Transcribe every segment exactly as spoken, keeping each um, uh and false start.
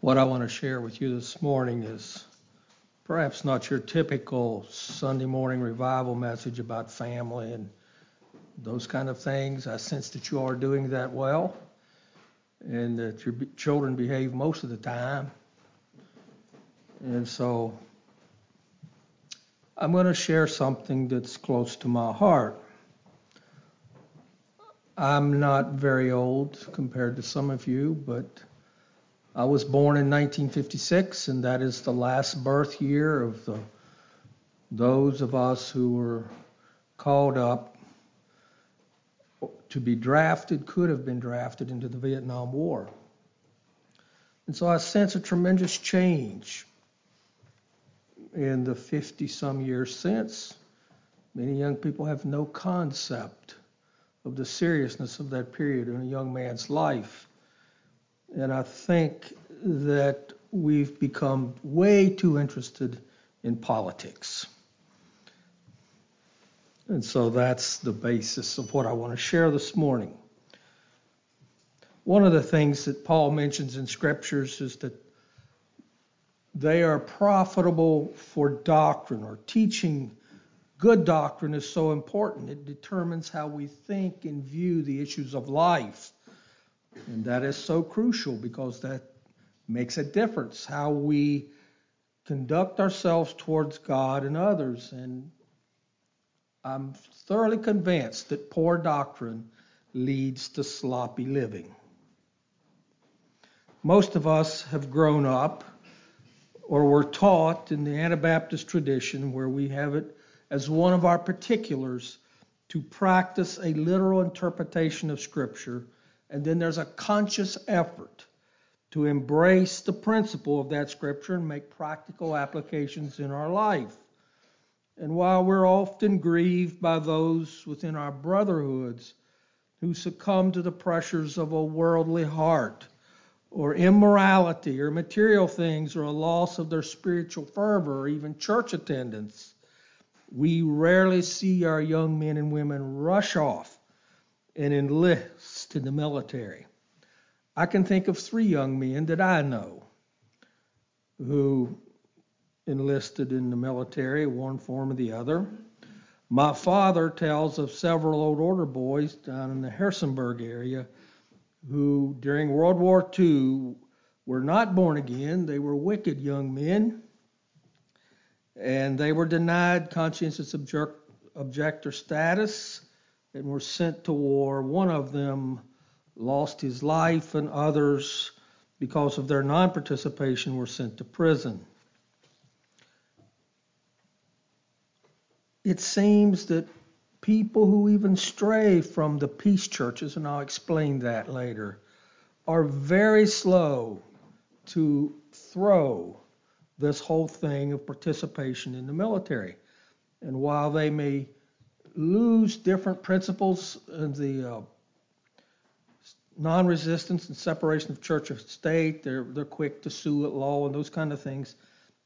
What I want to share with you this morning is perhaps not your typical Sunday morning revival message about family and those kind of things. I sense that you are doing that well and that your children behave most of the time. And so I'm going to share something that's close to my heart. I'm not very old compared to some of you, but I was born in nineteen fifty-six, and that is the last birth year of the, those of us who were called up to be drafted, could have been drafted into the Vietnam War. And so I sense a tremendous change in the fifty-some years since. Many young people have no concept of the seriousness of that period in a young man's life. And I think that we've become way too interested in politics. And so that's the basis of what I want to share this morning. One of the things that Paul mentions in scriptures is that they are profitable for doctrine, or teaching good doctrine is so important. It determines how we think and view the issues of life. And that is so crucial because that makes a difference how we conduct ourselves towards God and others. And I'm thoroughly convinced that poor doctrine leads to sloppy living. Most of us have grown up or were taught in the Anabaptist tradition, where we have it as one of our particulars to practice a literal interpretation of Scripture. And then there's a conscious effort to embrace the principle of that Scripture and make practical applications in our life. And while we're often grieved by those within our brotherhoods who succumb to the pressures of a worldly heart, or immorality, or material things, or a loss of their spiritual fervor, or even church attendance, we rarely see our young men and women rush off and enlist in the military. I can think of three young men that I know who enlisted in the military, one form or the other. My father tells of several old order boys down in the Harrisonburg area who during World War Two were not born again. They were wicked young men, and they were denied conscientious object, objector status and were sent to war. One of them lost his life, and others, because of their non-participation, were sent to prison. It seems that people who even stray from the peace churches, and I'll explain that later, are very slow to throw this whole thing of participation in the military. And while they may lose different principles in the uh, non-resistance and separation of church and state, they're, they're quick to sue at law and those kind of things,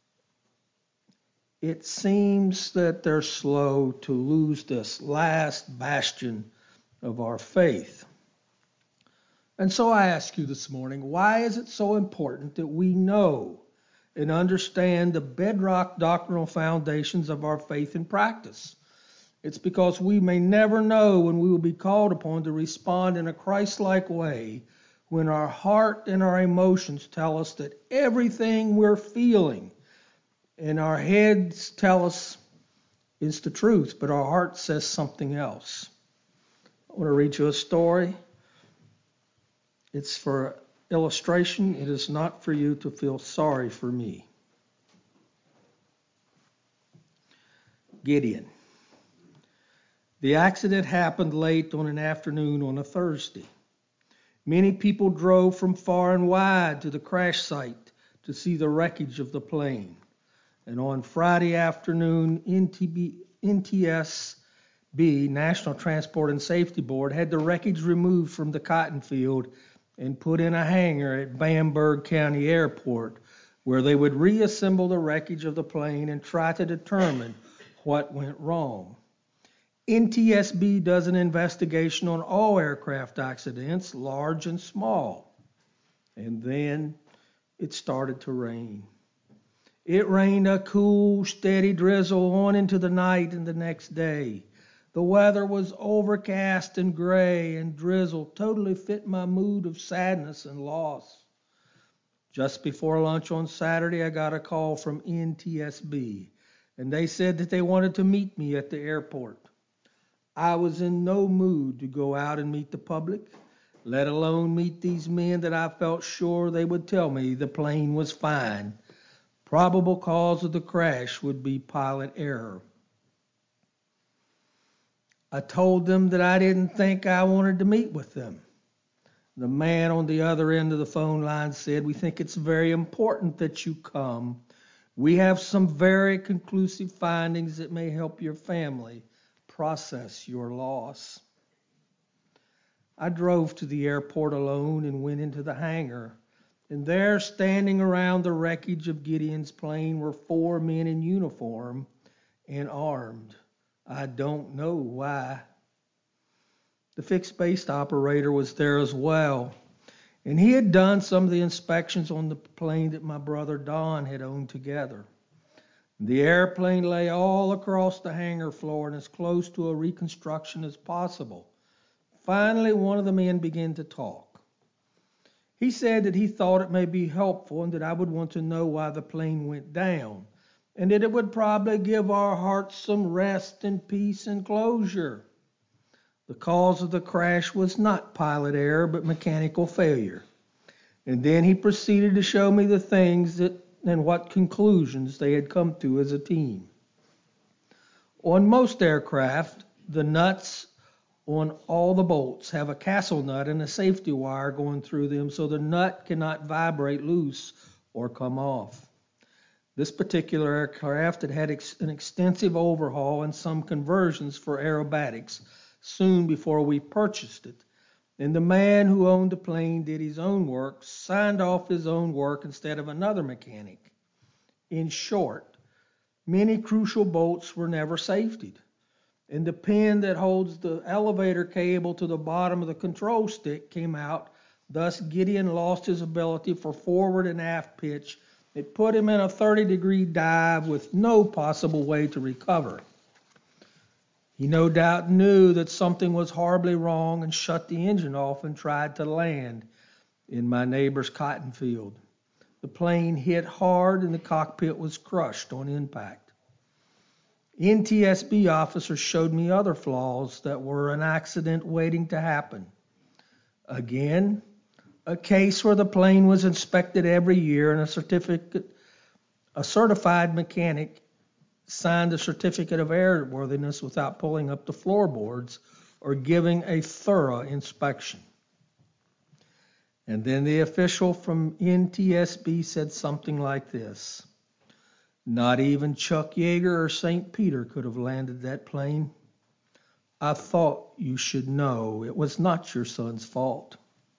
it seems that they're slow to lose this last bastion of our faith. And so I ask you this morning, why is it so important that we know and understand the bedrock doctrinal foundations of our faith and practice? It's because we may never know when we will be called upon to respond in a Christ-like way when our heart and our emotions tell us that everything we're feeling and our heads tell us is the truth, but our heart says something else. I want to read you a story. It's for illustration. It is not for you to feel sorry for me. Gideon. The accident happened late on an afternoon on a Thursday. Many people drove from far and wide to the crash site to see the wreckage of the plane. And on Friday afternoon, N T S B, National Transport and Safety Board, had the wreckage removed from the cotton field and put in a hangar at Bamberg County Airport, where they would reassemble the wreckage of the plane and try to determine what went wrong. N T S B does an investigation on all aircraft accidents, large and small. And then it started to rain. It rained a cool, steady drizzle on into the night and the next day. The weather was overcast and gray, and drizzle totally fit my mood of sadness and loss. Just before lunch on Saturday, I got a call from N T S B, and they said that they wanted to meet me at the airport. I was in no mood to go out and meet the public, let alone meet these men that I felt sure they would tell me the plane was fine. Probable cause of the crash would be pilot error. I told them that I didn't think I wanted to meet with them. The man on the other end of the phone line said, "We think it's very important that you come. We have some very conclusive findings that may help your family process your loss." I drove to the airport alone and went into the hangar. And there, standing around the wreckage of Gideon's plane, were four men in uniform and armed. I don't know why. The fixed-base operator was there as well, and he had done some of the inspections on the plane that my brother Don had owned together. The airplane lay all across the hangar floor and as close to a reconstruction as possible. Finally, one of the men began to talk. He said that he thought it may be helpful and that I would want to know why the plane went down, and that it would probably give our hearts some rest and peace and closure. The cause of the crash was not pilot error, but mechanical failure. And then he proceeded to show me the things that and what conclusions they had come to as a team. On most aircraft, the nuts on all the bolts have a castle nut and a safety wire going through them so the nut cannot vibrate loose or come off. This particular aircraft had had ex- an extensive overhaul and some conversions for aerobatics soon before we purchased it. And the man who owned the plane did his own work, signed off his own work instead of another mechanic. In short, many crucial bolts were never safetied. And the pin that holds the elevator cable to the bottom of the control stick came out. Thus, Gideon lost his ability for forward and aft pitch. It put him in a thirty-degree dive with no possible way to recover. He no doubt knew that something was horribly wrong and shut the engine off and tried to land in my neighbor's cotton field. The plane hit hard and the cockpit was crushed on impact. N T S B officers showed me other flaws that were an accident waiting to happen. Again, a case where the plane was inspected every year and a certificate, a certified mechanic signed a certificate of airworthiness without pulling up the floorboards or giving a thorough inspection. And then the official from N T S B said something like this: "Not even Chuck Yeager or Saint Peter could have landed that plane. I thought you should know it was not your son's fault."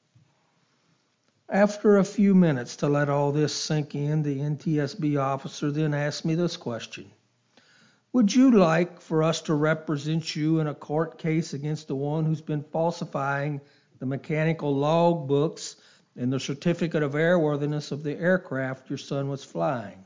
After a few minutes to let all this sink in, the N T S B officer then asked me this question: "Would you like for us to represent you in a court case against the one who's been falsifying the mechanical log books and the certificate of airworthiness of the aircraft your son was flying?"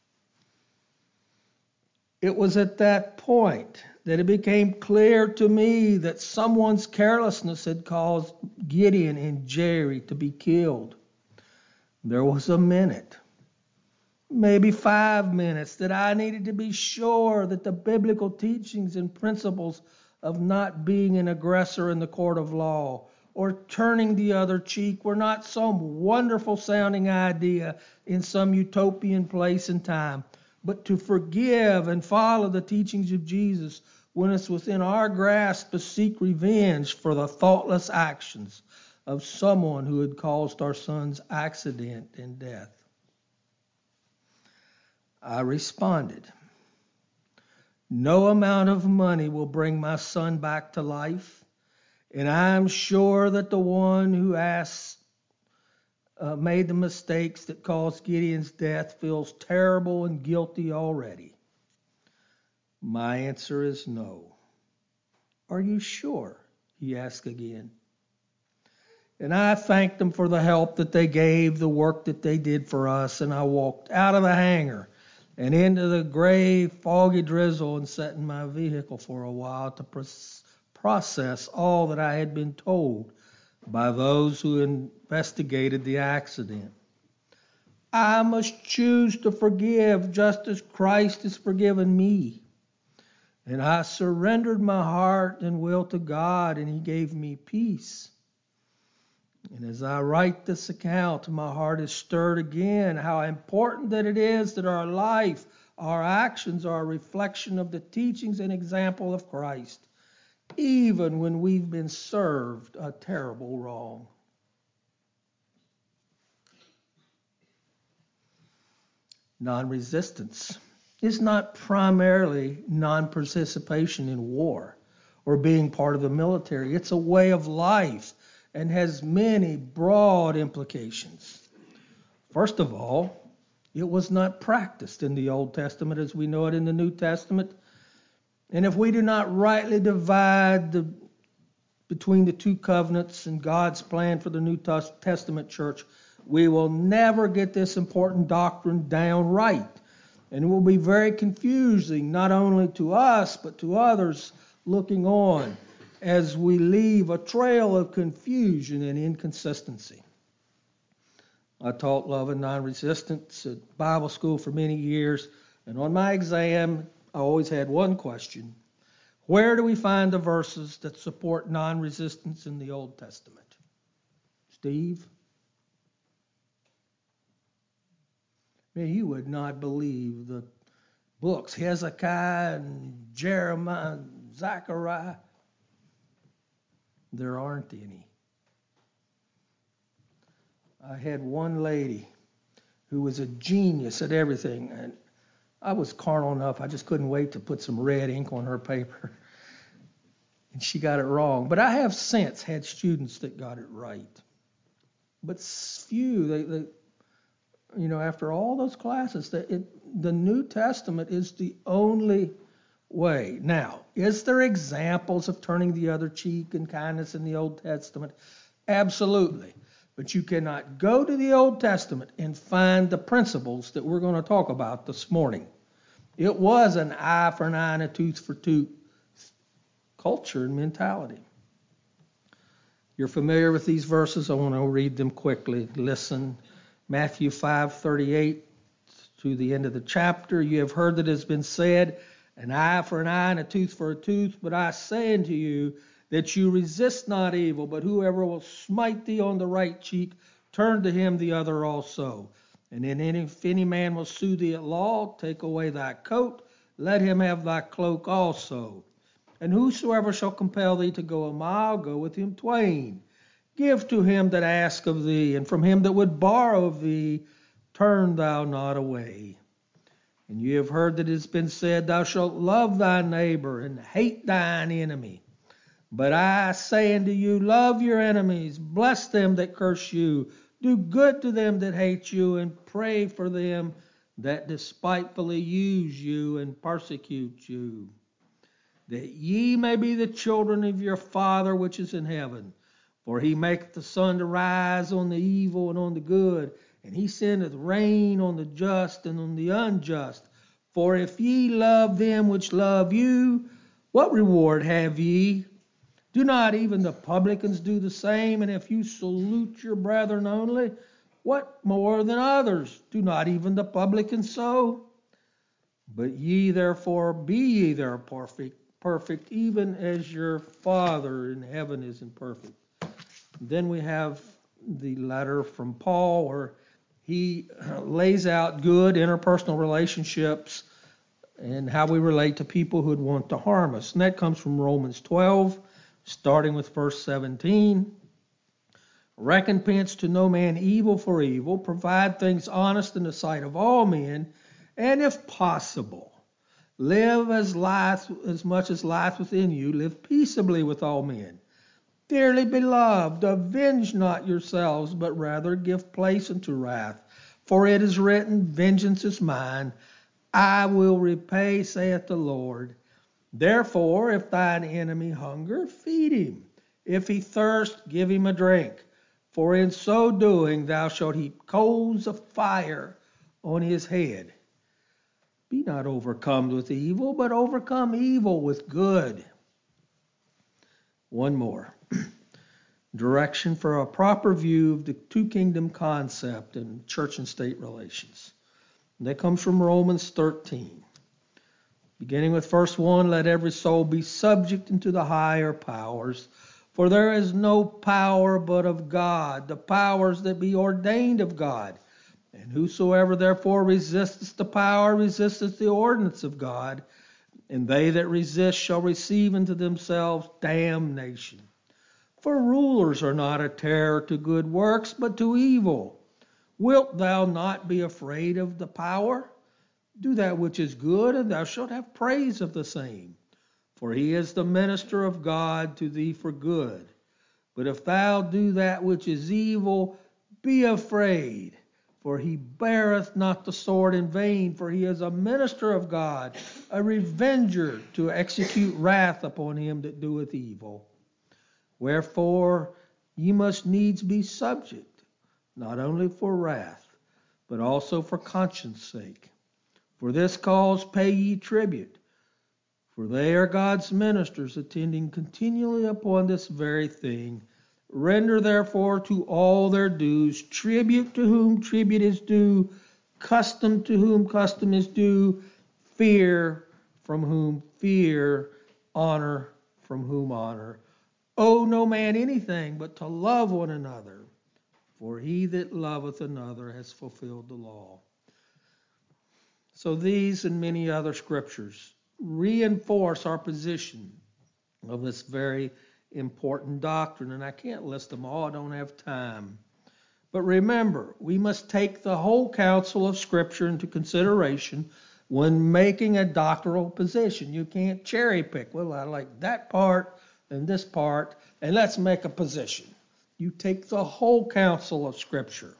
It was at that point that it became clear to me that someone's carelessness had caused Gideon and Jerry to be killed. There was a minute, maybe five minutes, that I needed to be sure that the biblical teachings and principles of not being an aggressor in the court of law or turning the other cheek were not some wonderful sounding idea in some utopian place and time, but to forgive and follow the teachings of Jesus when it's within our grasp to seek revenge for the thoughtless actions of someone who had caused our son's accident and death. I responded, "No amount of money will bring my son back to life, and I'm sure that the one who asks Uh, made the mistakes that caused Gideon's death feels terrible and guilty already." My answer is no. "Are you sure?" he asked again. And I thanked them for the help that they gave, the work that they did for us. And I walked out of the hangar and into the gray, foggy drizzle and sat in my vehicle for a while to pr- process all that I had been told by those who investigated the accident. I must choose to forgive just as Christ has forgiven me. And I surrendered my heart and will to God, and He gave me peace. And as I write this account, my heart is stirred again how important that it is that our life, our actions are a reflection of the teachings and example of Christ, even when we've been served a terrible wrong. Non-resistance is not primarily non-participation in war or being part of the military. It's a way of life and has many broad implications. First of all, it was not practiced in the Old Testament as we know it in the New Testament. And if we do not rightly divide the, between the two covenants and God's plan for the New Testament church, we will never get this important doctrine down right. And it will be very confusing, not only to us, but to others looking on, as we leave a trail of confusion and inconsistency. I taught love and non-resistance at Bible school for many years, and on my exam, I always had one question. Where do we find the verses that support non-resistance in the Old Testament? Steve? Man, you would not believe the books, Hezekiah and Jeremiah and Zechariah. There aren't any. I had one lady who was a genius at everything, and I was carnal enough, I just couldn't wait to put some red ink on her paper. And she got it wrong. But I have since had students that got it right. But few, they, they you know, after all those classes, that it, the New Testament is the only way. Now, is there examples of turning the other cheek and kindness in the Old Testament? Absolutely. But you cannot go to the Old Testament and find the principles that we're going to talk about this morning. It was an eye for an eye and a tooth for tooth culture and mentality. You're familiar with these verses. I want to read them quickly. Listen. Matthew five thirty-eight to the end of the chapter. You have heard that it has been said, an eye for an eye and a tooth for a tooth. But I say unto you that you resist not evil, but whoever will smite thee on the right cheek, turn to him the other also. And then if any man will sue thee at law, take away thy coat, let him have thy cloak also. And whosoever shall compel thee to go a mile, go with him twain. Give to him that ask of thee, and from him that would borrow of thee, turn thou not away. And ye have heard that it has been said, thou shalt love thy neighbor and hate thine enemy. But I say unto you, love your enemies, bless them that curse you, do good to them that hate you, and pray for them that despitefully use you and persecute you, that ye may be the children of your Father which is in heaven. For he maketh the sun to rise on the evil and on the good, and he sendeth rain on the just and on the unjust. For if ye love them which love you, what reward have ye? Do not even the publicans do the same? And if you salute your brethren only, what more than others? Do not even the publicans so? But ye therefore be ye there perfect, perfect, even as your Father in heaven is in perfect. Then we have the letter from Paul where he lays out good interpersonal relationships and how we relate to people who would want to harm us. And that comes from Romans twelve, starting with verse seventeen. Recompense to no man evil for evil. Provide things honest in the sight of all men. And if possible, live as life, as much as life within you. Live peaceably with all men. Dearly beloved, avenge not yourselves, but rather give place unto wrath. For it is written, vengeance is mine, I will repay, saith the Lord. Therefore, if thine enemy hunger, feed him. If he thirst, give him a drink. For in so doing thou shalt heap coals of fire on his head. Be not overcome with evil, but overcome evil with good. One more. Direction for a proper view of the two-kingdom concept in church and state relations. And that comes from Romans thirteen. Beginning with verse one, let every soul be subject unto the higher powers, for there is no power but of God, the powers that be ordained of God. And whosoever therefore resisteth the power resisteth the ordinance of God, and they that resist shall receive unto themselves damnation. For rulers are not a terror to good works, but to evil. Wilt thou not be afraid of the power? Do that which is good, and thou shalt have praise of the same. For he is the minister of God to thee for good. But if thou do that which is evil, be afraid. For he beareth not the sword in vain, for he is a minister of God, a revenger to execute wrath upon him that doeth evil. Wherefore ye must needs be subject, not only for wrath, but also for conscience sake. For this cause pay ye tribute, for they are God's ministers, attending continually upon this very thing. Render therefore to all their dues, tribute to whom tribute is due, custom to whom custom is due, fear from whom fear, honor from whom honor. Owe no man anything but to love one another, for he that loveth another has fulfilled the law. So these and many other scriptures reinforce our position of this very important doctrine, and I can't list them all, I don't have time. But remember, we must take the whole counsel of Scripture into consideration when making a doctrinal position. You can't cherry pick, well, I like that part and this part, and let's make a position. You take the whole counsel of Scripture.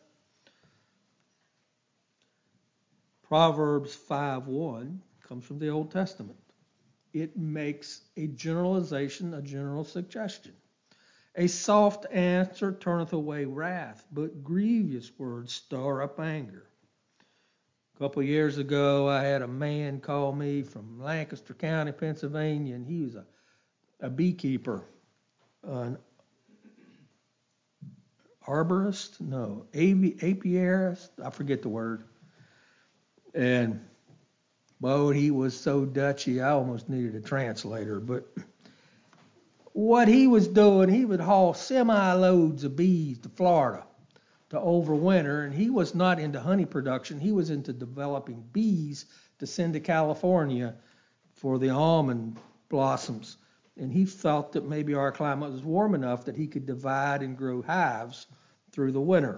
Proverbs five one comes from the Old Testament. It makes a generalization, a general suggestion. A soft answer turneth away wrath, but grievous words stir up anger. A couple of years ago, I had a man call me from Lancaster County, Pennsylvania, and he was a, a beekeeper, an arborist, no, avi, apiarist, I forget the word. And Bo, he was so Dutchy, I almost needed a translator. But what he was doing, he would haul semi-loads of bees to Florida to overwinter, and he was not into honey production. He was into developing bees to send to California for the almond blossoms. And he felt that maybe our climate was warm enough that he could divide and grow hives through the winter.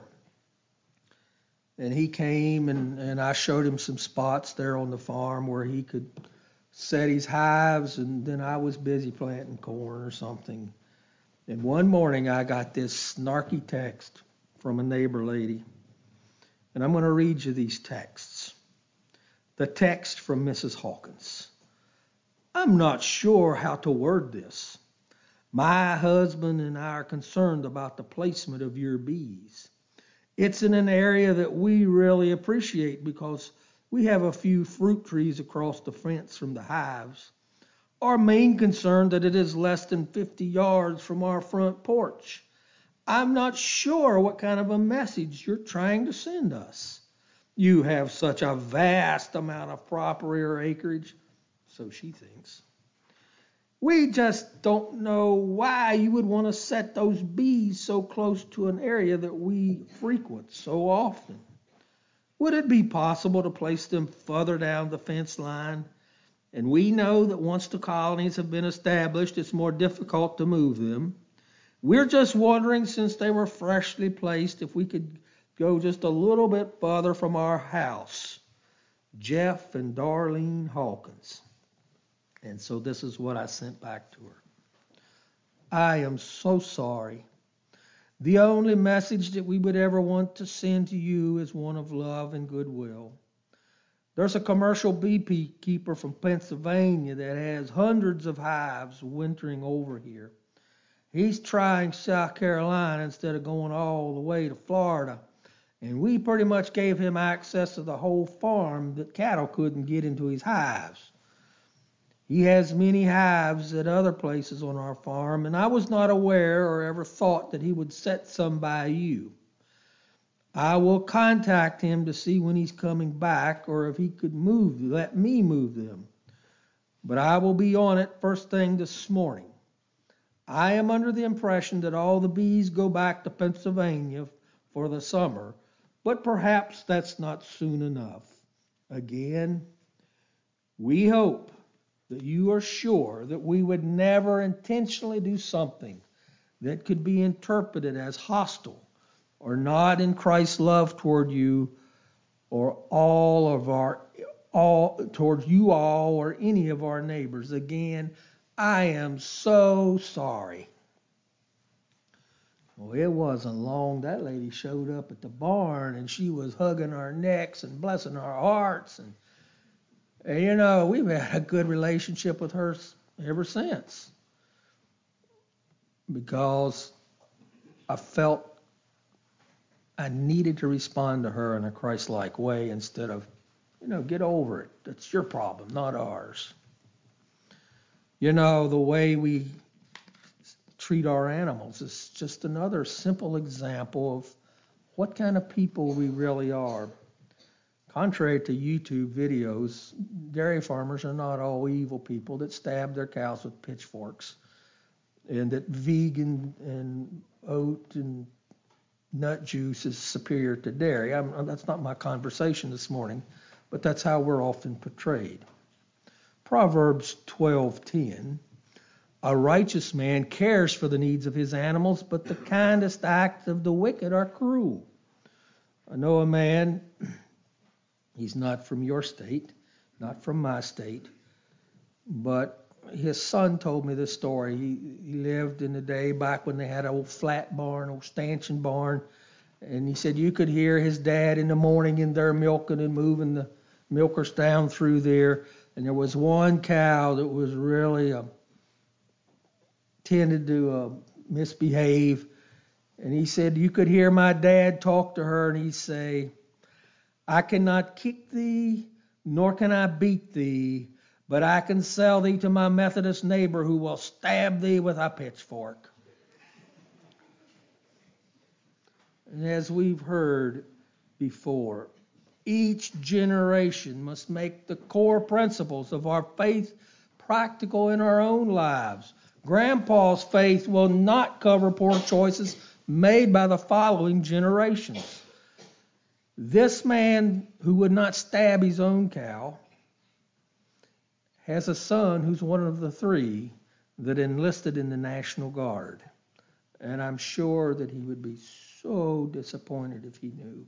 And he came, and, and I showed him some spots there on the farm where he could set his hives, and then I was busy planting corn or something. And one morning I got this snarky text from a neighbor lady, and I'm going to read you these texts. The text from Missus Hawkins. I'm not sure how to word this. My husband and I are concerned about the placement of your bees. It's in an area that we really appreciate because we have a few fruit trees across the fence from the hives. Our main concern that it is less than fifty yards from our front porch. I'm not sure what kind of a message you're trying to send us. You have such a vast amount of property or acreage, so she thinks. We just don't know why you would want to set those bees so close to an area that we frequent so often. Would it be possible to place them further down the fence line? And we know that once the colonies have been established, it's more difficult to move them. We're just wondering, since they were freshly placed, if we could go just a little bit further from our house. Jeff and Darlene Hawkins. And so this is what I sent back to her. I am so sorry. The only message that we would ever want to send to you is one of love and goodwill. There's a commercial beekeeper from Pennsylvania that has hundreds of hives wintering over here. He's trying South Carolina instead of going all the way to Florida. And we pretty much gave him access to the whole farm that cattle couldn't get into his hives. He has many hives at other places on our farm, and I was not aware or ever thought that he would set some by you. I will contact him to see when he's coming back or if he could move, let me move them. But I will be on it first thing this morning. I am under the impression that all the bees go back to Pennsylvania for the summer, but perhaps that's not soon enough. Again, we hope that you are sure that we would never intentionally do something that could be interpreted as hostile or not in Christ's love toward you or all of our all towards you all or any of our neighbors. Again, I am so sorry. Well, it wasn't long. That lady showed up at the barn and she was hugging our necks and blessing our hearts. And, and you know, we've had a good relationship with her ever since. Because I felt I needed to respond to her in a Christ-like way instead of, you know, get over it. That's your problem, not ours. You know, the way we treat our animals is just another simple example of what kind of people we really are. Contrary to YouTube videos, dairy farmers are not all evil people that stab their cows with pitchforks and that vegan and oat and nut juice is superior to dairy. I'm, that's not my conversation this morning, but that's how we're often portrayed. Proverbs twelve ten, a righteous man cares for the needs of his animals, but the kindest acts of the wicked are cruel. I know a man, he's not from your state, not from my state, but his son told me this story. He, he lived in the day back when they had an old flat barn, old stanchion barn, and he said you could hear his dad in the morning in there milking and moving the milkers down through there, and there was one cow that was really uh, tended to uh, misbehave, and he said you could hear my dad talk to her, and he'd say, I cannot kick thee, nor can I beat thee, but I can sell thee to my Methodist neighbor who will stab thee with a pitchfork. And as we've heard before, each generation must make the core principles of our faith practical in our own lives. Grandpa's faith will not cover poor choices made by the following generations. This man who would not stab his own cow has a son who's one of the three that enlisted in the National Guard. And I'm sure that he would be so disappointed if he knew.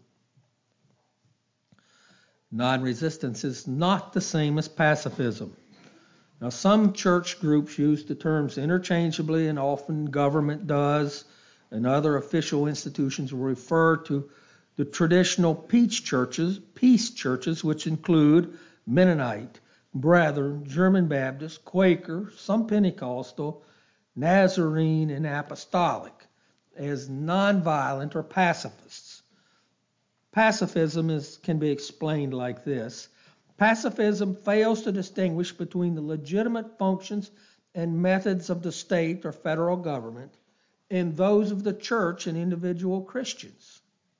Non-resistance is not the same as pacifism. Now, some church groups use the terms interchangeably, and often government does, and other official institutions will refer to the traditional peace churches, peace churches, which include Mennonite, Brethren, German Baptist, Quaker, some Pentecostal, Nazarene, and Apostolic, as nonviolent or pacifists. Pacifism is, can be explained like this. Pacifism fails to distinguish between the legitimate functions and methods of the state or federal government and those of the church and individual Christians.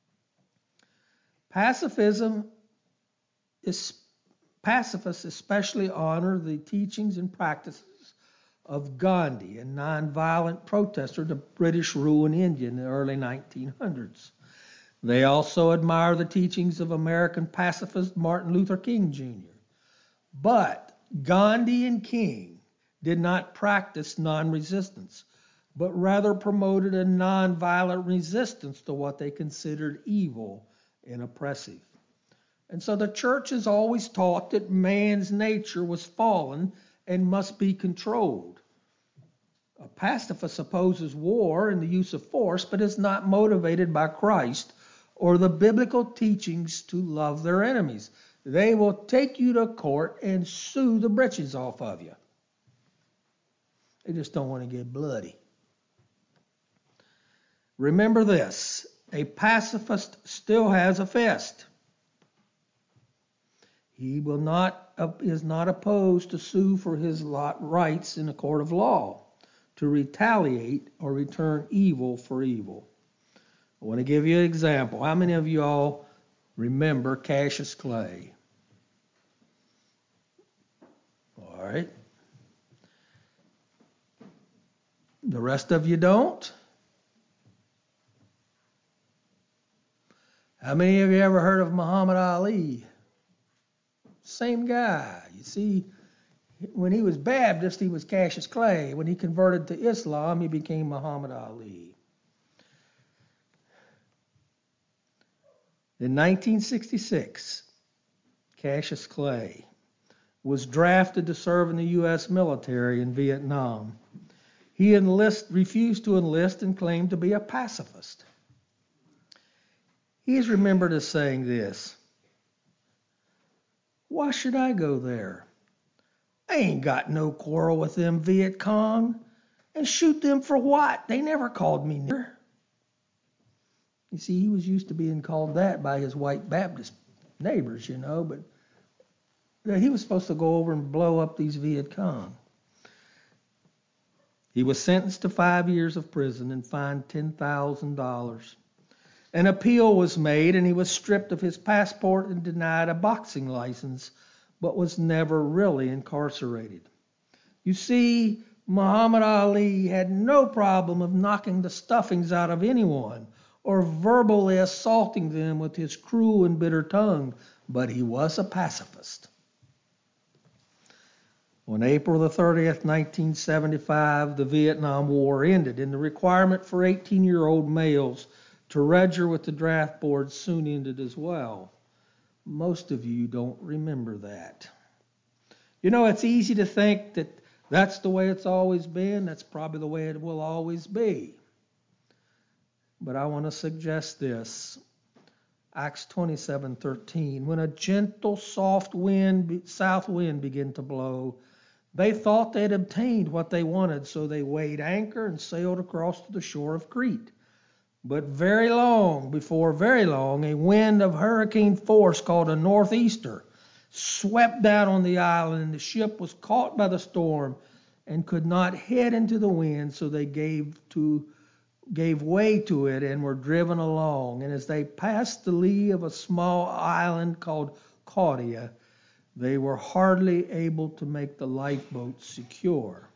Pacifism is, pacifists especially honor the teachings and practices of Gandhi, a nonviolent protester to British rule in India in the early nineteen hundreds. They also admire the teachings of American pacifist Martin Luther King Junior But Gandhi and King did not practice non-resistance, but rather promoted a non-violent resistance to what they considered evil and oppressive. And so the church has always taught that man's nature was fallen and must be controlled. A pacifist opposes war and the use of force, but is not motivated by Christ or the biblical teachings to love their enemies. They will take you to court and sue the britches off of you. They just don't want to get bloody. Remember this, a pacifist still has a fist. He will not, is not opposed to sue for his rights in a court of law, to retaliate or return evil for evil. I want to give you an example. How many of you all remember Cassius Clay? All right. The rest of you don't? How many of you ever heard of Muhammad Ali? Same guy. You see, when he was Baptist, he was Cassius Clay. When he converted to Islam, he became Muhammad Ali. In nineteen sixty-six, Cassius Clay was drafted to serve in the U S military in Vietnam. He enlist, refused to enlist and claimed to be a pacifist. He is remembered as saying this, "Why should I go there? I ain't got no quarrel with them Viet Cong. And shoot them for what? They never called me nigger." You see, he was used to being called that by his white Baptist neighbors, you know, but he was supposed to go over and blow up these Viet Cong. He was sentenced to five years of prison and fined ten thousand dollars. An appeal was made and he was stripped of his passport and denied a boxing license, but was never really incarcerated. You see, Muhammad Ali had no problem of knocking the stuffings out of anyone or verbally assaulting them with his cruel and bitter tongue, but he was a pacifist. On April the thirtieth, nineteen seventy-five, the Vietnam War ended, and the requirement for eighteen-year-old males to register with the draft board soon ended as well. Most of you don't remember that. You know, it's easy to think that that's the way it's always been. That's probably the way it will always be. But I want to suggest this. Acts twenty-seven thirteen. When a gentle, soft wind, south wind began to blow, they thought they'd obtained what they wanted, so they weighed anchor and sailed across to the shore of Crete. But very long, before very long, a wind of hurricane force called a northeaster swept down on the island, and the ship was caught by the storm and could not head into the wind, so they gave to gave way to it and were driven along. And as they passed the lee of a small island called Caudia, they were hardly able to make the lifeboat secure.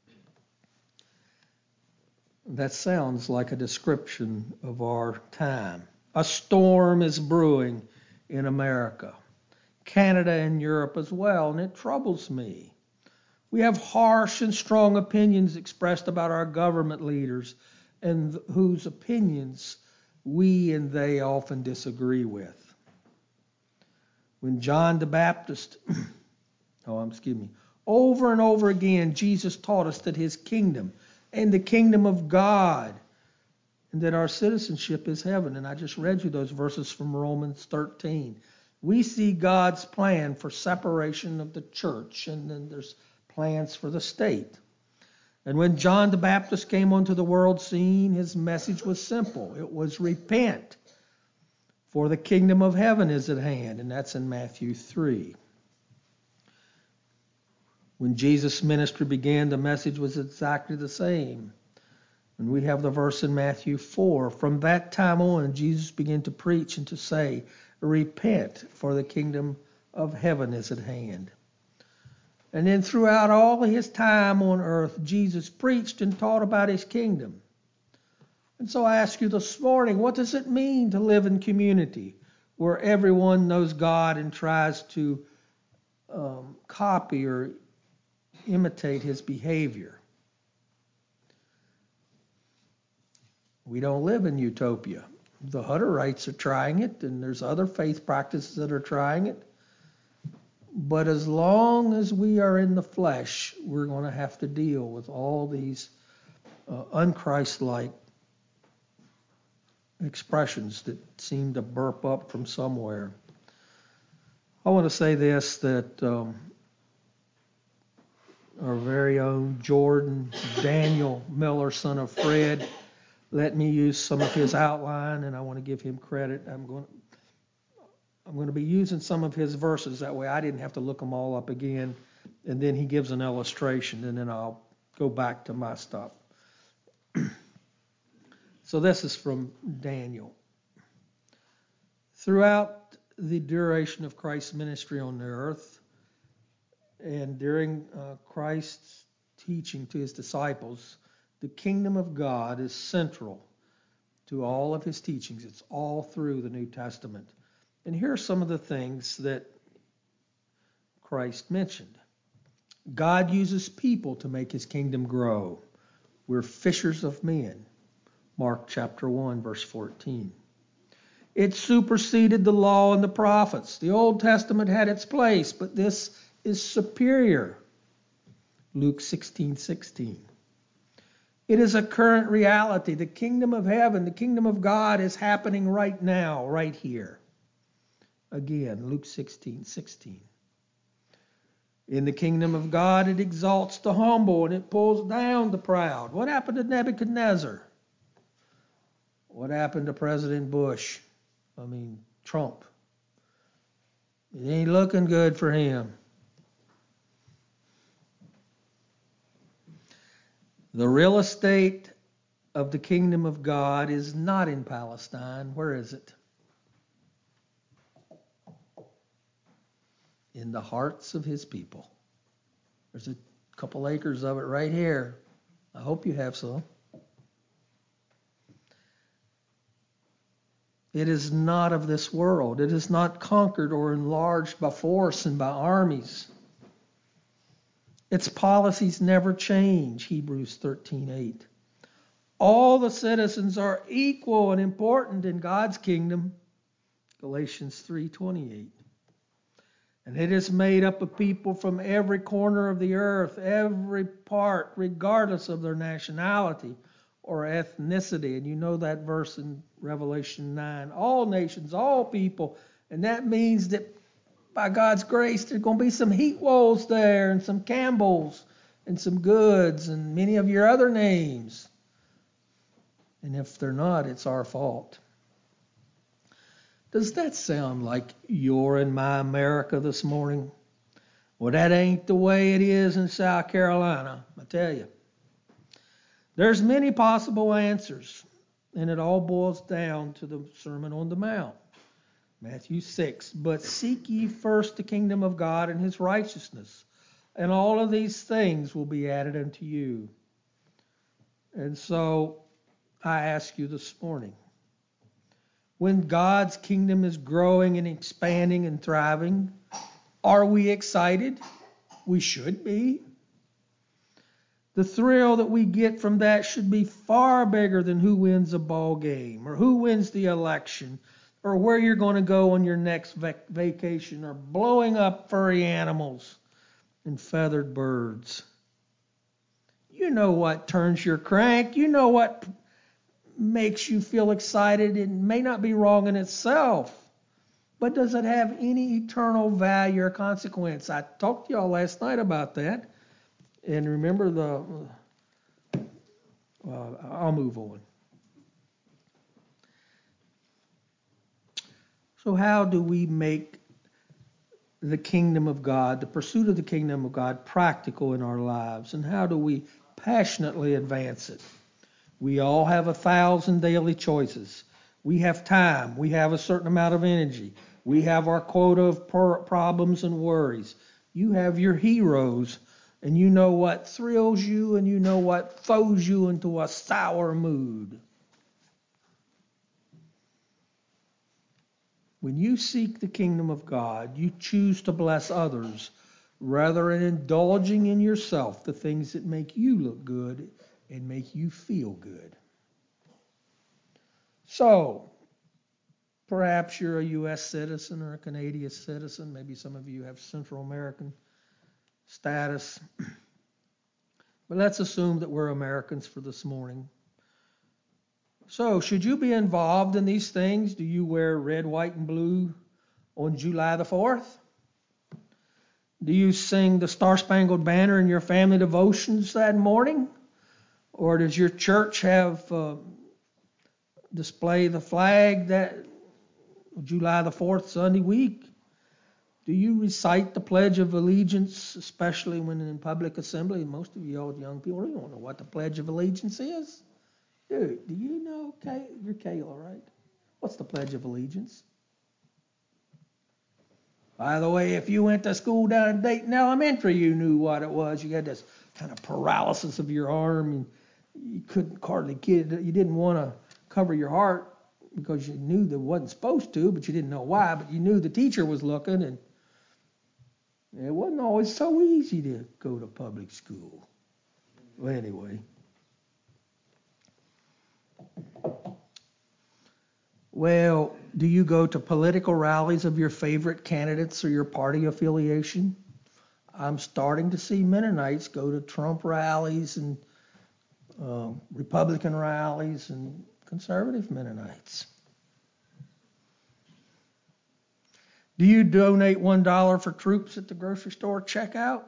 That sounds like a description of our time. A storm is brewing in America, Canada and Europe as well, and it troubles me. We have harsh and strong opinions expressed about our government leaders, and whose opinions we and they often disagree with. When John the Baptist, oh, excuse me, over and over again, Jesus taught us that his kingdom and the kingdom of God, and that our citizenship is heaven. And I just read you those verses from Romans thirteen. We see God's plan for separation of the church, and then there's plans for the state. And when John the Baptist came onto the world scene, his message was simple. It was repent, for the kingdom of heaven is at hand, and that's in Matthew three. When Jesus' ministry began, the message was exactly the same. And we have the verse in Matthew four. From that time on, Jesus began to preach and to say, repent, for the kingdom of heaven is at hand. And then throughout all his time on earth, Jesus preached and taught about his kingdom. And so I ask you this morning, what does it mean to live in community where everyone knows God and tries to um, copy or imitate his behavior? We don't live in utopia. The Hutterites are trying it, and there's other faith practices that are trying it. But as long as we are in the flesh, we're going to have to deal with all these uh, unchristlike expressions that seem to burp up from somewhere. I want to say this, that um, our very own Jordan Daniel Miller, son of Fred, let me use some of his outline, and I want to give him credit. I'm going to, I'm going to be using some of his verses. That way I didn't have to look them all up again. And then he gives an illustration, and then I'll go back to my stuff. So this is from Daniel. Throughout the duration of Christ's ministry on the earth, and during uh, Christ's teaching to his disciples, the kingdom of God is central to all of his teachings. It's all through the New Testament. And here are some of the things that Christ mentioned. God uses people to make his kingdom grow. We're fishers of men. Mark chapter one, verse fourteen. It superseded the law and the prophets. The Old Testament had its place, but this is superior. Luke sixteen sixteen. It is a current reality. The kingdom of heaven, the kingdom of God is happening right now, right here. Again, Luke sixteen sixteen. In the kingdom of God, it exalts the humble and it pulls down the proud. What happened to Nebuchadnezzar? What happened to President Bush? I mean, Trump. It ain't looking good for him. The real estate of the kingdom of God is not in Palestine. Where is it? In the hearts of his people. There's a couple acres of it right here. I hope you have some. It is not of this world. It is not conquered or enlarged by force and by armies. Its policies never change, Hebrews thirteen eight. All the citizens are equal and important in God's kingdom, Galatians three twenty-eight. And it is made up of people from every corner of the earth, every part, regardless of their nationality or ethnicity. And you know that verse in Revelation nine. All nations, all people. And that means that by God's grace, there's going to be some Heatwolds there, and some Campbells, and some Goods, and many of your other names. And if they're not, it's our fault. Does that sound like your and my America this morning? Well, that ain't the way it is in South Carolina, I tell you. There's many possible answers, and it all boils down to the Sermon on the Mount. Matthew six, but seek ye first the kingdom of God and his righteousness, and all of these things will be added unto you. And so I ask you this morning, when God's kingdom is growing and expanding and thriving, are we excited? We should be. The thrill that we get from that should be far bigger than who wins a ball game or who wins the election or where you're going to go on your next vac- vacation or blowing up furry animals and feathered birds. You know what turns your crank. You know what makes you feel excited. It may not be wrong in itself, but does it have any eternal value or consequence? I talked to y'all last night about that. And remember the, uh, I'll move on. So how do we make the kingdom of God, the pursuit of the kingdom of God, practical in our lives? And how do we passionately advance it? We all have a thousand daily choices. We have time. We have a certain amount of energy. We have our quota of problems and worries. You have your heroes, and you know what thrills you, and you know what throws you into a sour mood. When you seek the kingdom of God, you choose to bless others rather than indulging in yourself the things that make you look good and make you feel good. So, perhaps you're a U S citizen or a Canadian citizen. Maybe some of you have Central American status. But let's assume that we're Americans for this morning. So, should you be involved in these things? Do you wear red, white, and blue on July the fourth? Do you sing the Star-Spangled Banner in your family devotions that morning? Or does your church have uh, display the flag that July the fourth, Sunday week? Do you recite the Pledge of Allegiance, especially when in public assembly? Most of you old young people, you don't know what the Pledge of Allegiance is. Dude, do you know? Kay- You're Kayla, right? What's the Pledge of Allegiance? By the way, if you went to school down in Dayton Elementary, you knew what it was. You had this kind of paralysis of your arm, and you couldn't hardly get it. You didn't want to cover your heart because you knew that wasn't supposed to, but you didn't know why. But you knew the teacher was looking, and it wasn't always so easy to go to public school. Well, anyway. Well, do you go to political rallies of your favorite candidates or your party affiliation? I'm starting to see Mennonites go to Trump rallies and uh, Republican rallies and conservative Mennonites. Do you donate one dollar for troops at the grocery store checkout?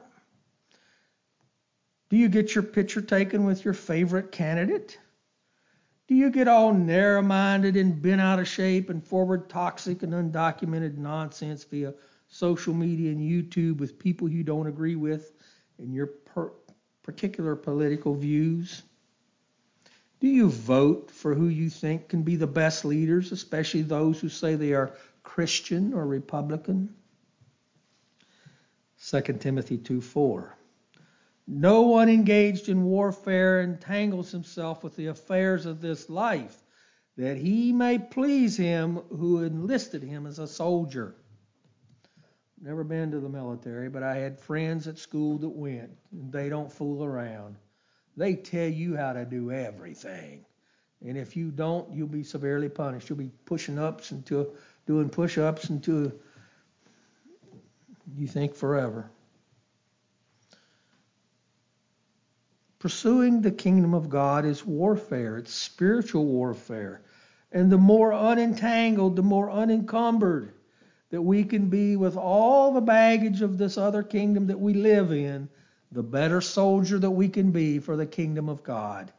Do you get your picture taken with your favorite candidate? Do you get all narrow-minded and bent out of shape and forward toxic and undocumented nonsense via social media and YouTube with people you don't agree with in your per- particular political views? Do you vote for who you think can be the best leaders, especially those who say they are Christian or Republican? Second Timothy two four. No one engaged in warfare entangles himself with the affairs of this life, that he may please him who enlisted him as a soldier. Never been to the military, but I had friends at school that went, and they don't fool around. They tell you how to do everything. And if you don't, you'll be severely punished. You'll be pushing ups until doing push-ups until you think forever. Pursuing the kingdom of God is warfare. It's spiritual warfare. And the more unentangled, the more unencumbered that we can be with all the baggage of this other kingdom that we live in, the better soldier that we can be for the kingdom of God.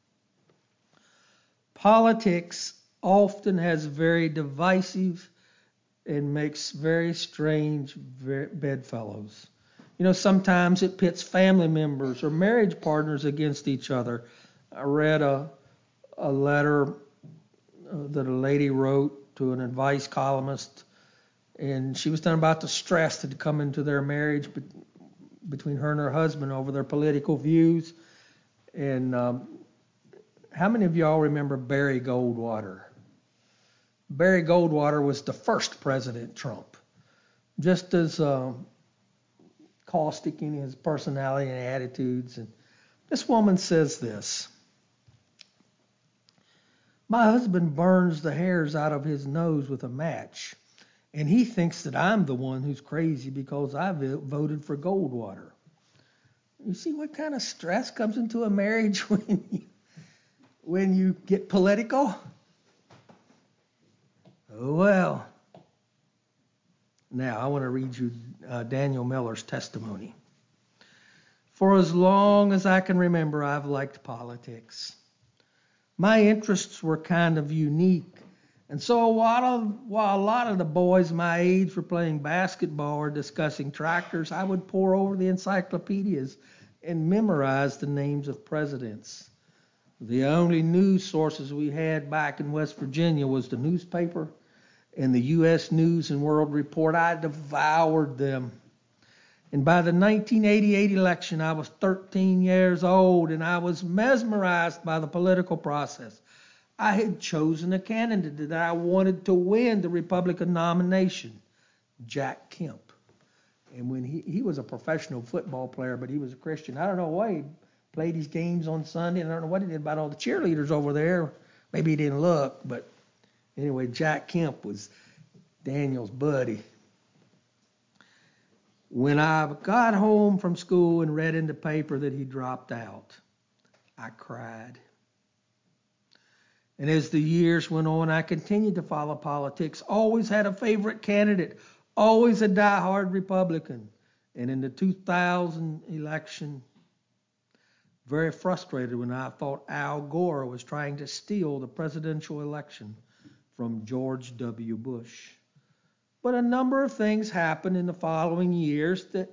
Politics often has very divisive and makes very strange bedfellows. You know, sometimes it pits family members or marriage partners against each other. I read a, a letter uh, that a lady wrote to an advice columnist, and she was talking about the stress that had come into their marriage be, between her and her husband over their political views. And um, how many of y'all remember Barry Goldwater? Barry Goldwater was the first President Trump. Just as uh, caustic in his personality and attitudes. And this woman says this: my husband burns the hairs out of his nose with a match, and he thinks that I'm the one who's crazy because I voted for Goldwater. You see what kind of stress comes into a marriage when you, when you get political? Oh, well. Now, I want to read you uh, Daniel Miller's testimony. For as long as I can remember, I've liked politics. My interests were kind of unique. And so while, while a lot of the boys my age were playing basketball or discussing tractors, I would pore over the encyclopedias and memorize the names of presidents. The only news sources we had back in West Virginia was the newspaper and the U S News and World Report. I devoured them. And by the nineteen eighty-eight election, I was thirteen years old, and I was mesmerized by the political process. I had chosen a candidate that I wanted to win the Republican nomination, Jack Kemp. And when he, he was a professional football player, but he was a Christian. I don't know why he played his games on Sunday, and I don't know what he did about all the cheerleaders over there. Maybe he didn't look, but anyway, Jack Kemp was Daniel's buddy. When I got home from school and read in the paper that he dropped out, I cried. And as the years went on, I continued to follow politics, always had a favorite candidate, always a diehard Republican. And in the two thousand election, very frustrated when I thought Al Gore was trying to steal the presidential election from George W. Bush. But a number of things happened in the following years that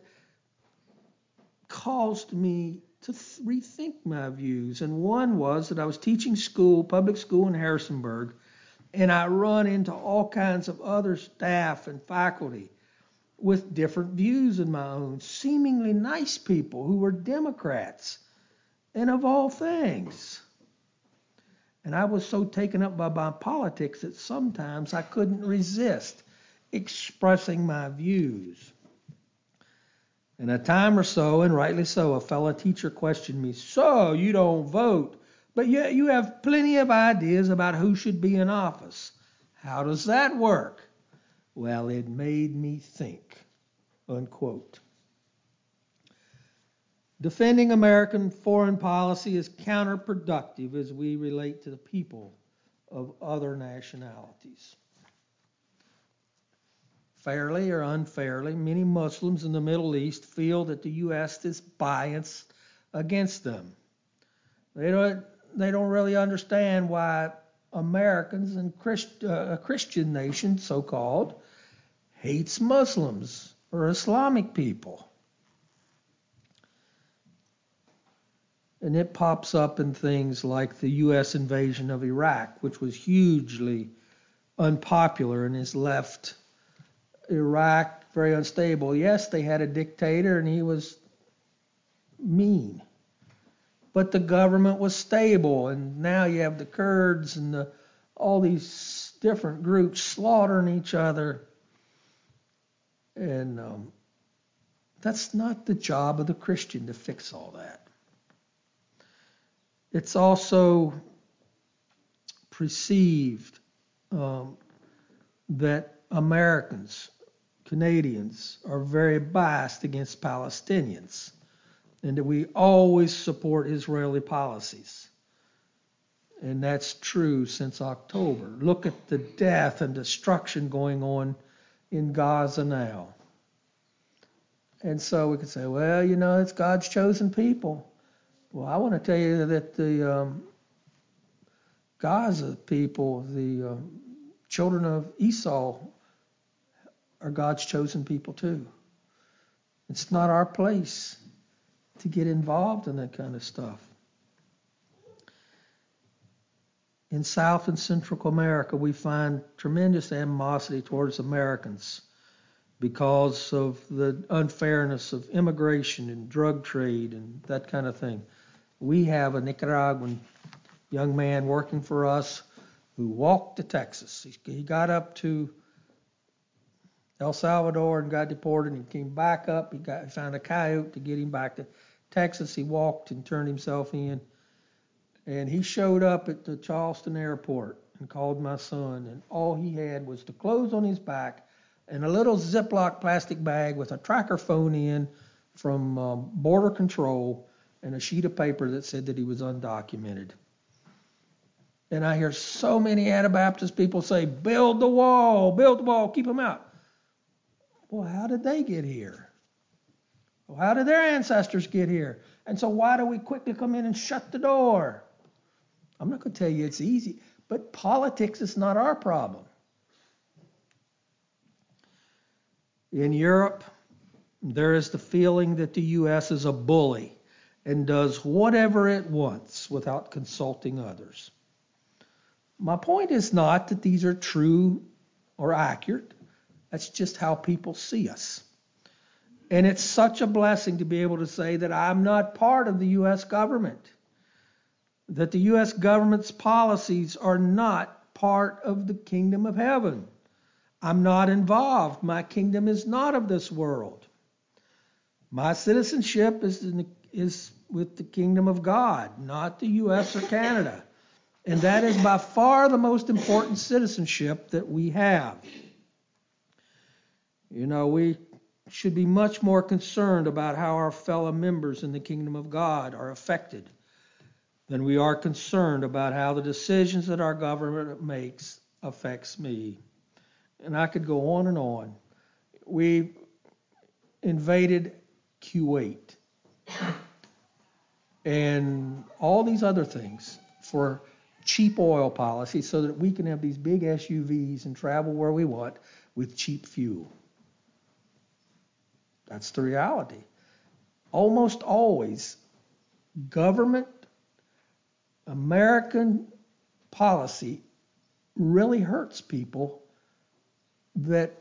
caused me to th- rethink my views. And one was that I was teaching school, public school in Harrisonburg, and I run into all kinds of other staff and faculty with different views than my own, seemingly nice people who were Democrats, and of all things. And I was so taken up by my politics that sometimes I couldn't resist expressing my views. In a time or so, and rightly so, a fellow teacher questioned me, "So you don't vote, but yet you have plenty of ideas about who should be in office. How does that work?" Well, it made me think, unquote. Defending American foreign policy is counterproductive as we relate to the people of other nationalities. Fairly or unfairly, many Muslims in the Middle East feel that the U S is biased against them. They don't, they don't really understand why Americans and Christ, uh, a Christian nation, so-called, hates Muslims or Islamic people. And it pops up in things like the U S invasion of Iraq, which was hugely unpopular and has left Iraq very unstable. Yes, they had a dictator and he was mean, but the government was stable, and now you have the Kurds and the, all these different groups slaughtering each other. And um, that's not the job of the Christian to fix all that. It's also perceived um, that Americans, Canadians, are very biased against Palestinians, and that we always support Israeli policies. And that's true since October. Look at the death and destruction going on in Gaza now. And so we could say, well, you know, it's God's chosen people. Well, I want to tell you that the um, Gaza people, the uh, children of Esau, are God's chosen people too. It's not our place to get involved in that kind of stuff. In South and Central America, we find tremendous animosity towards Americans because of the unfairness of immigration and drug trade and that kind of thing. We have a Nicaraguan young man working for us who walked to Texas. He got up to El Salvador and got deported, and he came back up. He got he found a coyote to get him back to Texas. He walked and turned himself in, and he showed up at the Charleston airport and called my son, and all he had was the clothes on his back and a little Ziploc plastic bag with a tracker phone in from um, Border Control and a sheet of paper that said that he was undocumented. And I hear so many Anabaptist people say, build the wall, build the wall, keep them out. Well, how did they get here? Well, how did their ancestors get here? And so why do we quickly come in and shut the door? I'm not going to tell you it's easy, but politics is not our problem. In Europe, there is the feeling that the U S is a bully and does whatever it wants without consulting others. My point is not that these are true or accurate. That's just how people see us. And it's such a blessing to be able to say that I'm not part of the U S government, that the U S government's policies are not part of the kingdom of heaven. I'm not involved. My kingdom is not of this world. My citizenship is, in the, is with the kingdom of God, not the U S or Canada. And that is by far the most important citizenship that we have. You know, we should be much more concerned about how our fellow members in the kingdom of God are affected than we are concerned about how the decisions that our government makes affects me. And I could go on and on. We invaded Kuwait. and all these other things for cheap oil policy so that we can have these big S U Vs and travel where we want with cheap fuel. That's the reality. Almost always, government, American policy really hurts people that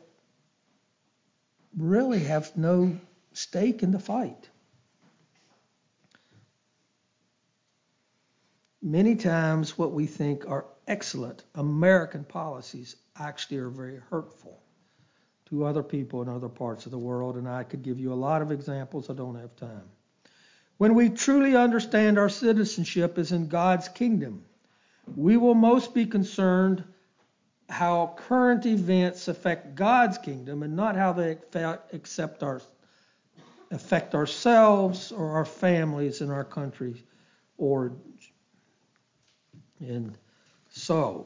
really have no stake in the fight. Many times what we think are excellent American policies actually are very hurtful to other people in other parts of the world, and I could give you a lot of examples. I don't have time. When we truly understand our citizenship is in God's kingdom, we will most be concerned how current events affect God's kingdom and not how they affect, our, affect ourselves or our families in our country. Or, and so,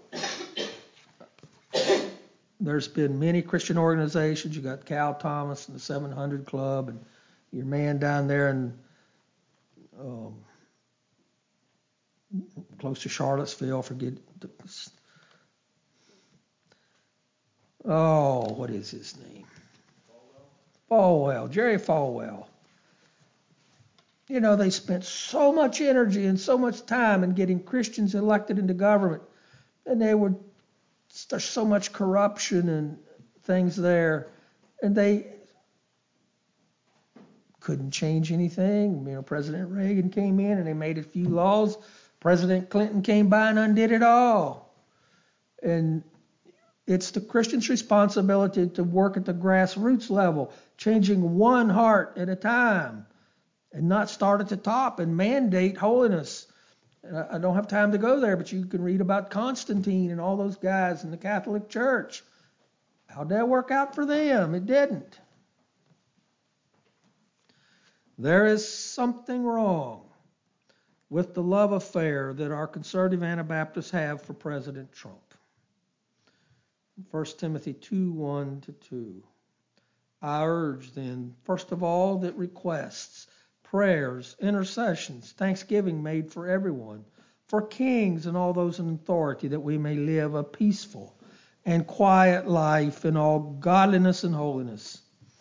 there's been many Christian organizations. You got Cal Thomas and the seven hundred Club, and your man down there in um, close to Charlottesville. Forget the, oh, what is his name? Falwell, Jerry Falwell. You know, they spent so much energy and so much time in getting Christians elected into government, and they were there's so much corruption and things there, and they couldn't change anything. You know, President Reagan came in and they made a few laws. President Clinton came by and undid it all. And it's the Christian's responsibility to work at the grassroots level, changing one heart at a time, and not start at the top and mandate holiness. And I don't have time to go there, but you can read about Constantine and all those guys in the Catholic Church. How'd that work out for them? It didn't. There is something wrong with the love affair that our conservative Anabaptists have for President Trump. First Timothy two, one to two. I urge then, first of all, that requests, prayers, intercessions, thanksgiving made for everyone, for kings and all those in authority, that we may live a peaceful and quiet life in all godliness and holiness.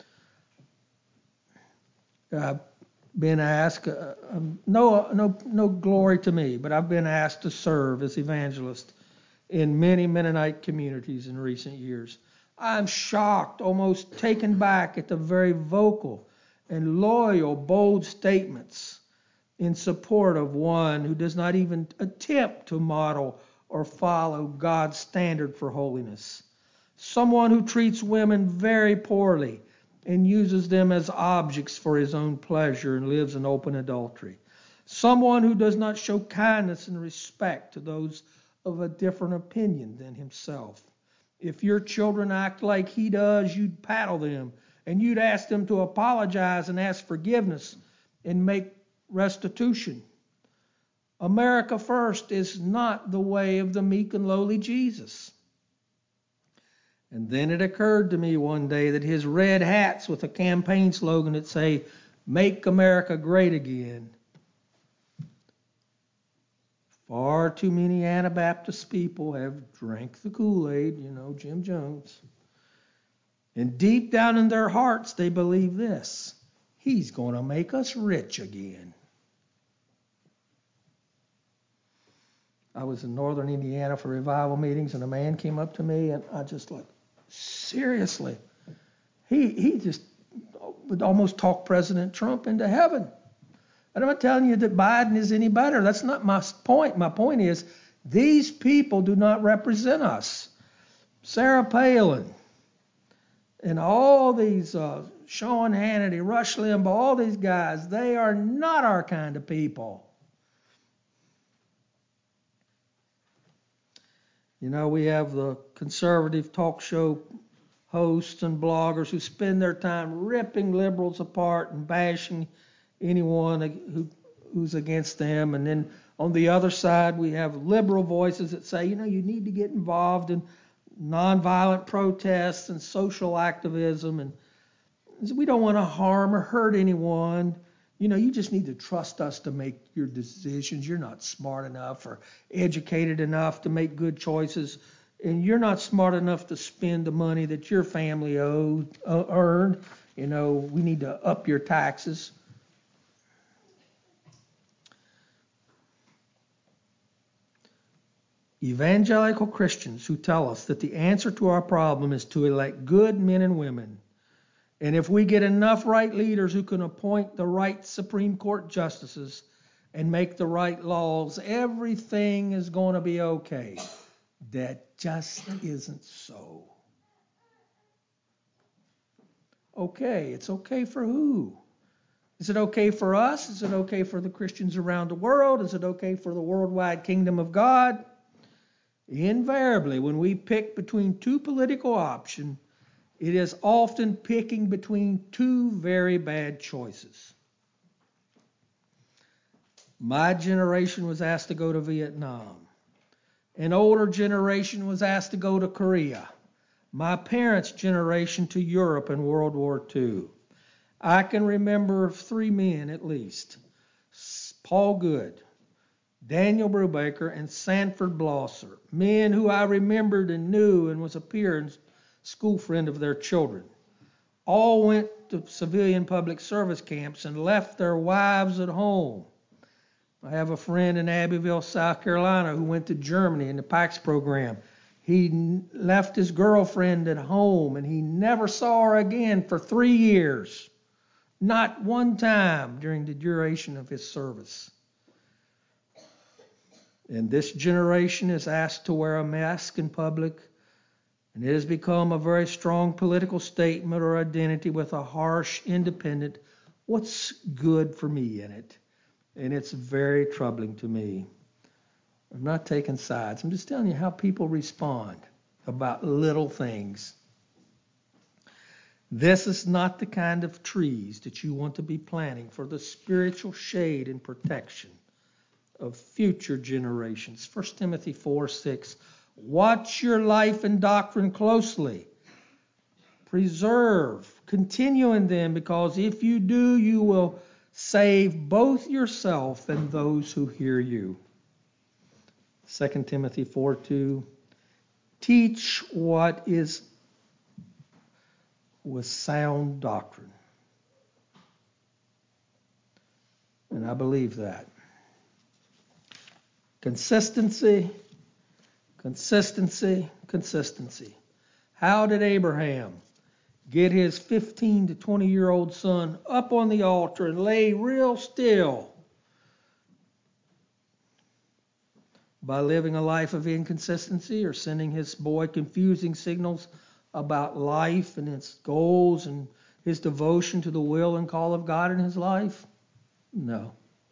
I've been asked, uh, um, no, no, no glory to me, but I've been asked to serve as evangelist in many Mennonite communities in recent years. I'm shocked, almost taken back at the very vocal and loyal, bold statements in support of one who does not even attempt to model or follow God's standard for holiness. Someone who treats women very poorly and uses them as objects for his own pleasure and lives in open adultery. Someone who does not show kindness and respect to those of a different opinion than himself. If your children act like he does, you'd paddle them and you'd ask them to apologize and ask forgiveness and make restitution. America First is not the way of the meek and lowly Jesus. And then it occurred to me one day that his red hats with a campaign slogan that say, "Make America Great Again." Far too many Anabaptist people have drank the Kool-Aid, you know, Jim Jones. And deep down in their hearts, they believe this: he's going to make us rich again. I was in northern Indiana for revival meetings, and a man came up to me, and I just like, seriously, he he just would almost talk President Trump into heaven. And I'm not telling you that Biden is any better. That's not my point. My point is, these people do not represent us. Sarah Palin and all these, uh, Sean Hannity, Rush Limbaugh, all these guys, they are not our kind of people. You know, we have the conservative talk show hosts and bloggers who spend their time ripping liberals apart and bashing anyone who, who's against them. And then on the other side, we have liberal voices that say, you know, you need to get involved in nonviolent protests and social activism. And we don't want to harm or hurt anyone. You know, you just need to trust us to make your decisions. You're not smart enough or educated enough to make good choices. And you're not smart enough to spend the money that your family owed, uh, earned. You know, we need to up your taxes. Evangelical Christians who tell us that the answer to our problem is to elect good men and women. And if we get enough right leaders who can appoint the right Supreme Court justices and make the right laws, everything is going to be okay. That just isn't so. Okay, it's okay for who? Is it okay for us? Is it okay for the Christians around the world? Is it okay for the worldwide kingdom of God? Invariably, when we pick between two political options, it is often picking between two very bad choices. My generation was asked to go to Vietnam. An older generation was asked to go to Korea. My parents' generation to Europe in World War Two. I can remember three men at least. Paul Good, Daniel Brubaker, and Sanford Blosser. Men who I remembered and knew and was a peer and school friend of their children. All went to civilian public service camps and left their wives at home. I have a friend in Abbeville, South Carolina, who went to Germany in the PAX program. He left his girlfriend at home, and he never saw her again for three years. Not one time during the duration of his service. And this generation is asked to wear a mask in public, and it has become a very strong political statement or identity with a harsh, independent, what's good for me in it? And it's very troubling to me. I'm not taking sides. I'm just telling you how people respond about little things. This is not the kind of trees that you want to be planting for the spiritual shade and protection of future generations. First Timothy four six. Watch your life and doctrine closely. Preserve, continue in them, because if you do, you will save both yourself and those who hear you. Second Timothy four two. Teach what is with sound doctrine. And I believe that. Consistency, consistency, consistency. How did Abraham get his fifteen to twenty year old son up on the altar and lay real still? By living a life of inconsistency or sending his boy confusing signals about life and its goals and his devotion to the will and call of God in his life? No.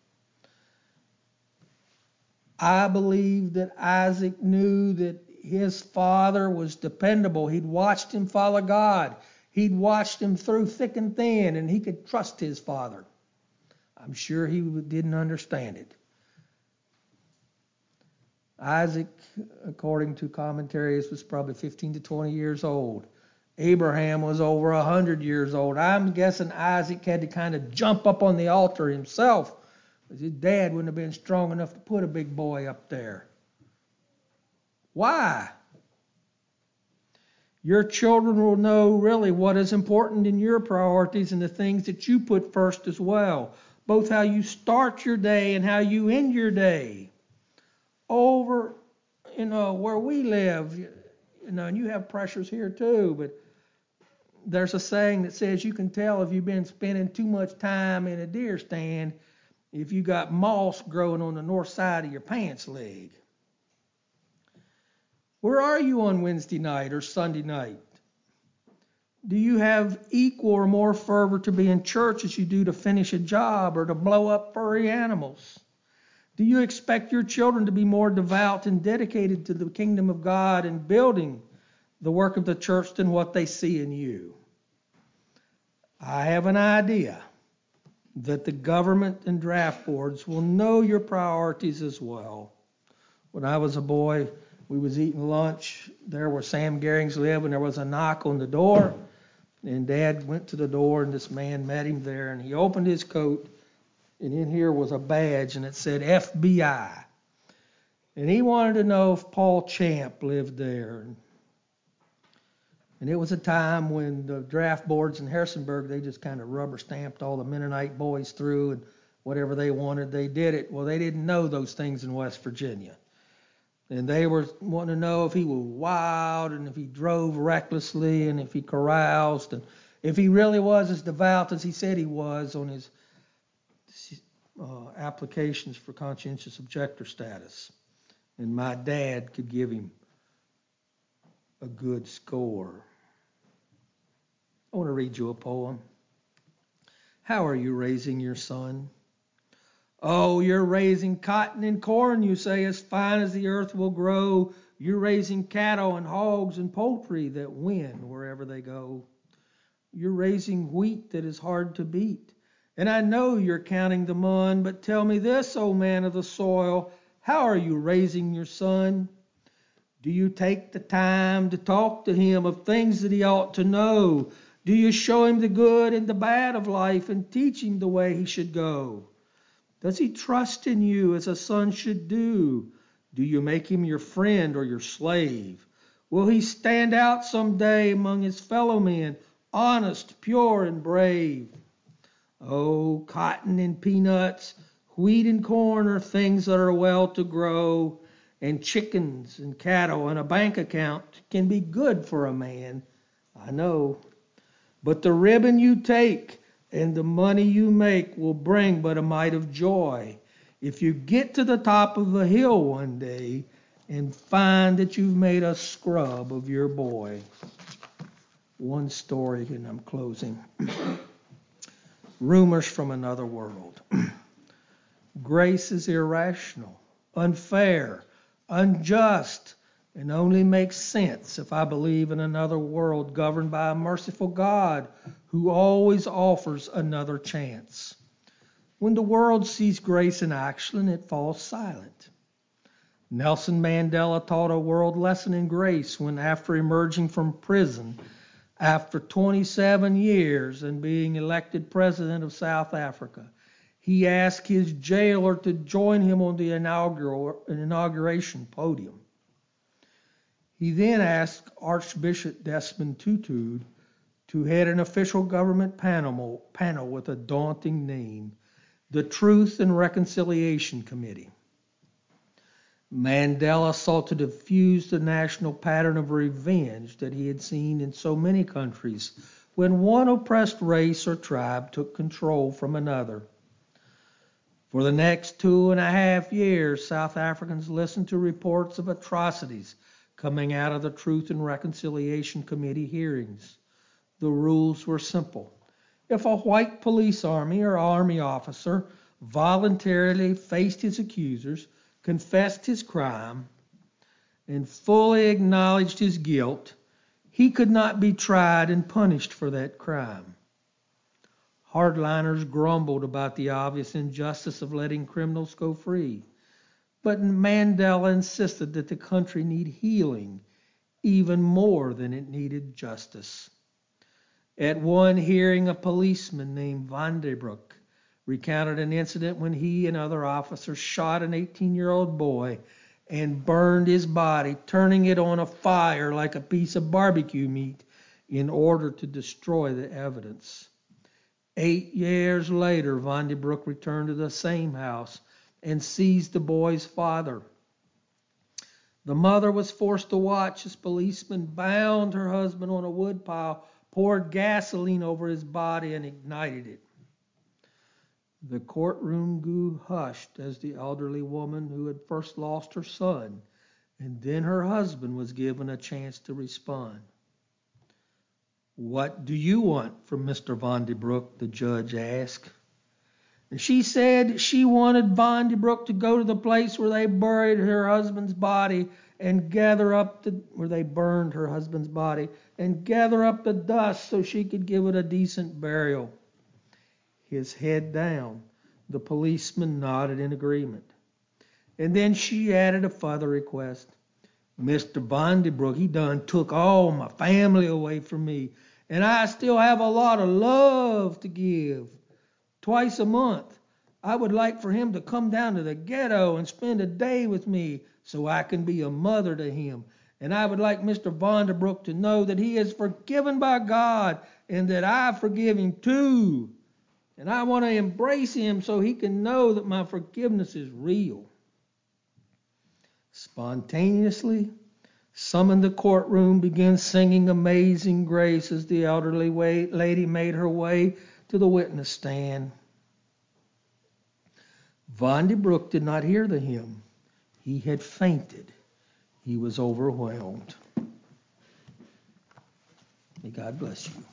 I believe that Isaac knew that his father was dependable. He'd watched him follow God. He'd watched him through thick and thin, and he could trust his father. I'm sure he didn't understand it. Isaac, according to commentaries, was probably fifteen to twenty years old. Abraham was over one hundred years old. I'm guessing Isaac had to kind of jump up on the altar himself, because his dad wouldn't have been strong enough to put a big boy up there. Why? Your children will know really what is important in your priorities and the things that you put first as well, both how you start your day and how you end your day. Over, you know, where we live, you know, and you have pressures here too, but there's a saying that says you can tell if you've been spending too much time in a deer stand if you got moss growing on the north side of your pants leg. Where are you on Wednesday night or Sunday night? Do you have equal or more fervor to be in church as you do to finish a job or to blow up furry animals? Do you expect your children to be more devout and dedicated to the kingdom of God and building the work of the church than what they see in you? I have an idea that the government and draft boards will know your priorities as well. When I was a boy, we was eating lunch there where Sam Garings lived, and there was a knock on the door. And Dad went to the door, and this man met him there, and he opened his coat, And in here was a badge, and it said F B I. And he wanted to know if Paul Champ lived there. And it was a time when the draft boards in Harrisonburg, they just kind of rubber stamped all the Mennonite boys through, and whatever they wanted, they did it. Well, they didn't know those things in West Virginia. And they were wanting to know if he was wild, and if he drove recklessly, and if he caroused, and if he really was as devout as he said he was on his uh, applications for conscientious objector status. And my dad could give him a good score. I want to read you a poem. How are you raising your son? Oh, you're raising cotton and corn, you say, as fine as the earth will grow. You're raising cattle and hogs and poultry that win wherever they go. You're raising wheat that is hard to beat. And I know you're counting the mun, but tell me this, O man of the soil, how are you raising your son? Do you take the time to talk to him of things that he ought to know? Do you show him the good and the bad of life and teach him the way he should go? Does he trust in you as a son should do? Do you make him your friend or your slave? Will he stand out someday among his fellow men, honest, pure, and brave? Oh, cotton and peanuts, wheat and corn are things that are well to grow, and chickens and cattle and a bank account can be good for a man, I know. But the ribbon you take and the money you make will bring but a mite of joy if you get to the top of a hill one day and find that you've made a scrub of your boy. One story, and I'm closing. Rumors from another world. Grace is irrational, unfair, unjust, and only makes sense if I believe in another world governed by a merciful God who always offers another chance. When the world sees grace in action, it falls silent. Nelson Mandela taught a world lesson in grace when, after emerging from prison, after twenty-seven years and being elected president of South Africa, he asked his jailer to join him on the inaugural, inauguration podium. He then asked Archbishop Desmond Tutu to head an official government panel, panel with a daunting name, the Truth and Reconciliation Committee. Mandela sought to diffuse the national pattern of revenge that he had seen in so many countries when one oppressed race or tribe took control from another. For the next two and a half years, South Africans listened to reports of atrocities coming out of the Truth and Reconciliation Committee hearings. The rules were simple. If a white police army or army officer voluntarily faced his accusers, confessed his crime, and fully acknowledged his guilt, he could not be tried and punished for that crime. Hardliners grumbled about the obvious injustice of letting criminals go free, but Mandela insisted that the country need healing even more than it needed justice. At one hearing, a policeman named Van der Broek recounted an incident when he and other officers shot an eighteen-year-old boy and burned his body, turning it on a fire like a piece of barbecue meat in order to destroy the evidence. Eight years later, Van der Broek returned to the same house and seized the boy's father. The mother was forced to watch as policemen bound her husband on a woodpile, poured gasoline over his body, and ignited it. The courtroom grew hushed as the elderly woman who had first lost her son and then her husband was given a chance to respond. "What do you want from Mister Van der Broek?" the judge asked. And she said she wanted Van der Broek to go to the place where they buried her husband's body and gather up the where they burned her husband's body and gather up the dust so she could give it a decent burial. His head down, the policeman nodded in agreement. And then she added a further request. "Mister Van der Broek, he done took all my family away from me, and I still have a lot of love to give. Twice a month, I would like for him to come down to the ghetto and spend a day with me so I can be a mother to him. And I would like Mister Vonderbrook to know that he is forgiven by God and that I forgive him too. And I want to embrace him so he can know that my forgiveness is real. Spontaneously, some in the courtroom began singing Amazing Grace as the elderly lady made her way to the witness stand. Vonderbrook did not hear the hymn. He had fainted. He was overwhelmed. May God bless you.